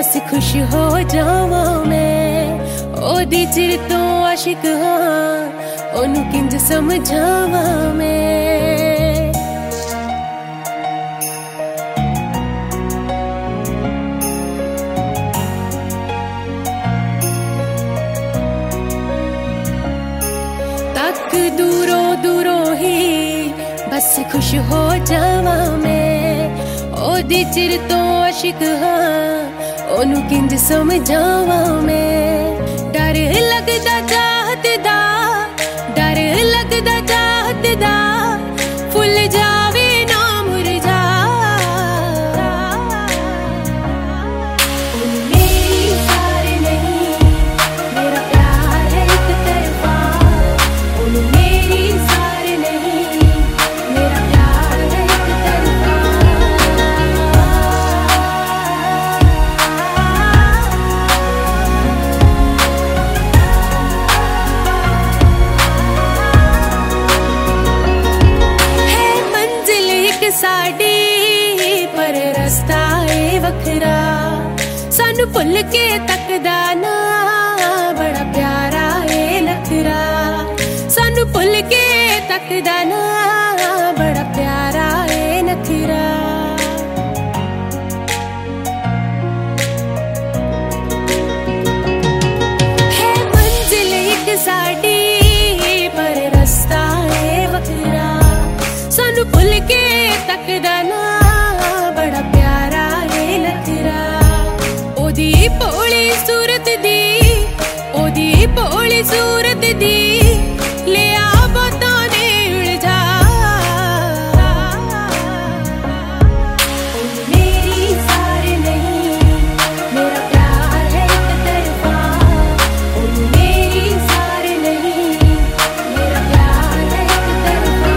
बस खुश हो जावा मैं ओदी चिर तो आशिक हाँ ओनू किंज समझावा मैं। तक दूरों दूरों ही बस खुश हो जावा मैं ओदी चिर तो आशिक हाँ ओनू किंज समझावा मैं। डर लगदा चाहत दा डर लगदा चाहत दा फुल जावे ना मुरझा। मेरी सारे नहीं मेरा प्यार है एक तरफा मेरी सारे नहीं मेरा प्यार है एक तरफा। साड़ी पर रस्ता है वखरा सानू भुल के तकदा ना बड़ा प्यारा है नखरा सानू भुल के तकदा ना बड़ा प्यारा है नखरा। है मंजिल एक साड़ी पर रस्ता है वखरा सानू भुल के तकदा ना बड़ा प्यारा है नखरा। ओदी भोली सूरत दी ओदी भोली सूरत दी ले आ बातां दे उलझा। मेरी सारे नहीं मेरा प्यार है एक तरफा मेरी सारे नहीं मेरा प्यार है एक तरफा।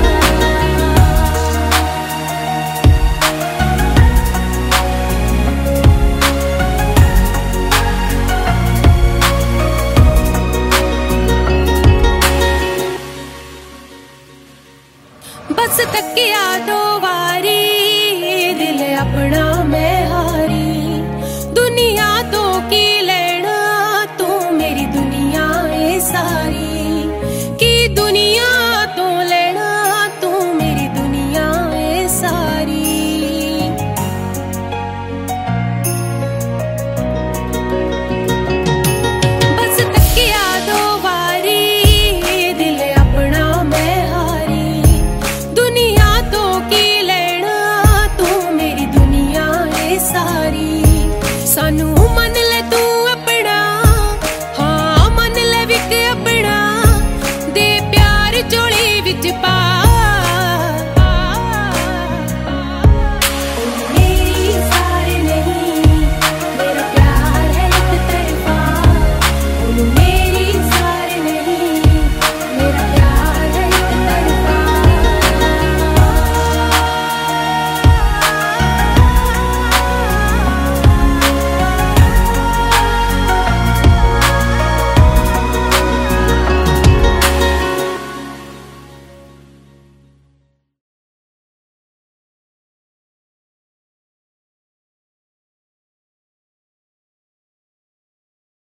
बस तकिया दो बारी दिल अपना मैं हारी दुनिया तो की लेना तू मेरी दुनिया है सारी की दुनिया तो लेना तू मेरी दुनिया है सारी। बस तकिया दो बारी दिल अपना मैं हारी दुनिया तो की लेना तू मेरी दुनिया है सारी। सानू मन